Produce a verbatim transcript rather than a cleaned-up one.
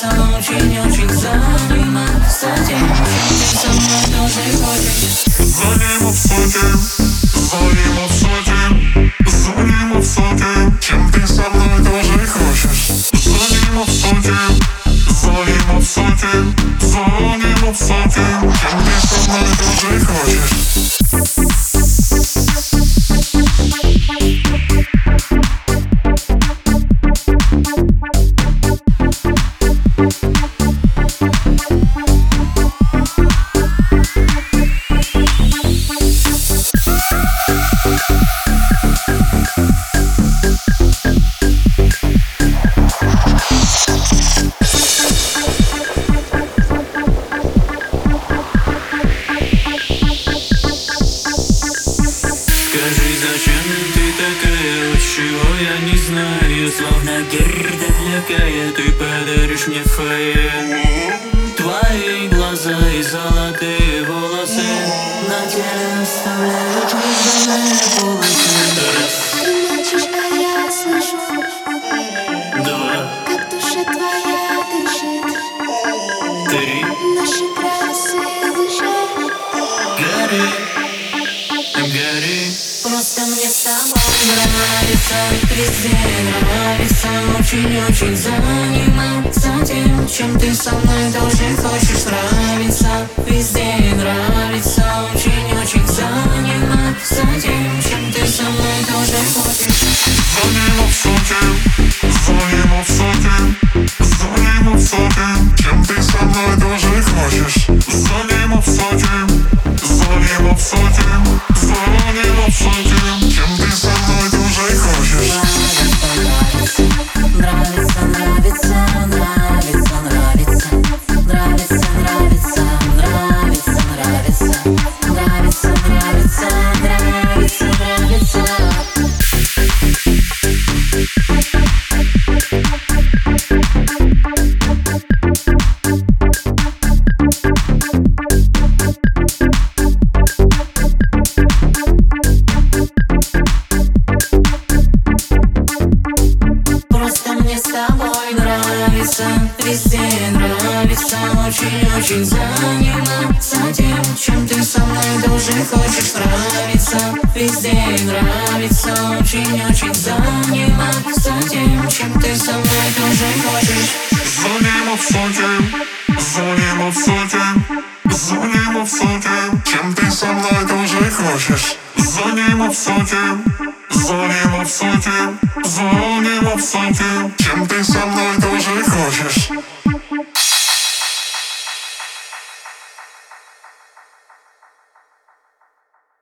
нравится очень-очень заниматься тем, чем ты со мной тоже хочешь. Заниматься тем, заниматься тем, заниматься тем, чем ты со мной тоже хочешь. Заниматься тем, заниматься тем, заниматься тем, чем ты со мной тоже хочешь. Скажи, зачем ты такая, вот чего я не знаю. Словно герда лякая, ты подаришь мне фае. Твои глаза и золотые волосы на теле оставляют выжженные полосы. Ты молчишь, а я слышу, Два, как душа твоя дышит. три, Наши красы дышат. гори, гори. Просто мне с тобой нравится, везде нравится, очень-очень заниматься тем, чем ты со мной тоже хочешь. Нравится, везде нравится, очень-очень заниматься тем, чем ты со мной тоже хочешь. Заниматься тем, заниматься тем, заниматься тем, чем ты со мной тоже хочешь. Заниматься тем, заниматься тем, заниматься тем, чем ты со мной тоже хочешь. Нравится, нравится, нравится, нравится, нравится, нравится, нравится, нравится, нравится, нравится, нравится, нравится. Просто мне с тобой нравится, везде нравится, очень-очень заниматься тем, чем ты со мной тоже хочешь. Нравится, везде нравится, очень-очень заниматься тем, чем ты со мной тоже хочешь. Заниматься тем, заниматься тем, заниматься тем, чем ты со мной тоже хочешь. Заниматься тем, заниматься тем, заниматься тем, чем ты со мной тоже хочешь.